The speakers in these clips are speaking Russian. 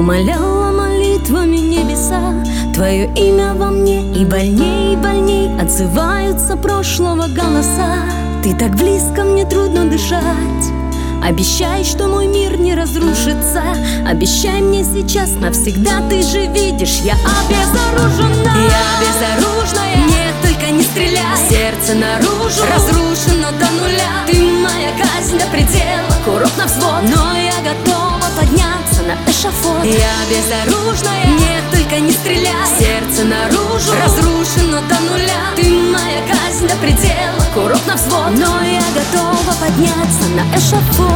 умоляла молитвами небеса. Твое имя во мне, и больней отзываются прошлого голоса. Ты так близко, мне трудно дышать. Обещай, что мой мир не разрушится. Обещай мне сейчас навсегда. Ты же видишь, я обезоружена. Я безоружная, нет, только не стреляй. Сердце наружу разрушено до нуля. Ты моя казнь до предела, курок на взвод, но я готова подняться на эшафот. Я безоружная, нет, только не стреляй. Сердце наружу разрушено до нуля. Ты моя казнь до предела, курок на взвод, но я готова подняться на эшафот.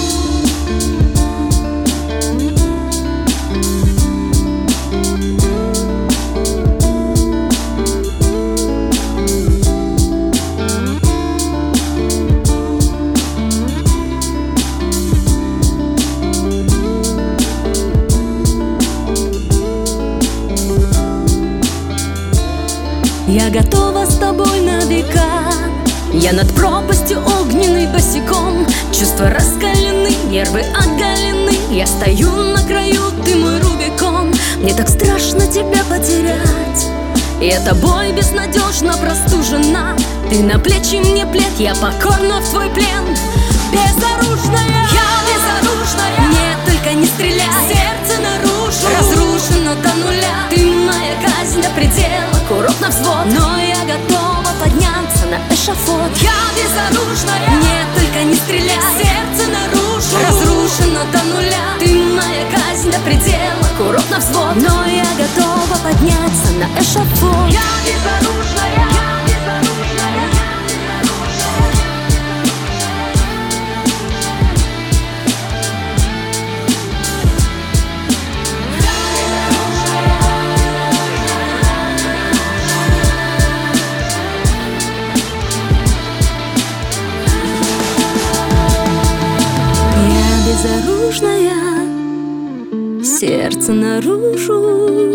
Я готова с тобой на века. Я над пропастью огненной босиком. Чувства раскалены, нервы оголены. Я стою на краю, ты мой Рубикон. Мне так страшно тебя потерять. Я тобой безнадежно простужена. Ты на плечи мне плед, я покорна в твой плен. Безоружная, я безоружная, нет, только не стреляй. Сердце наружу разрушено до нуля. Ты моя казнь до предела, курок на взвод, но я готова подняться на эшафот. Я безоружная, нет, только не стреляй. Сердце наружу разрушено до нуля. Ты моя казнь до предела, курок на взвод, но я готова подняться на эшафот. Я безоружная, я безоружная. Безоружная, сердце наружу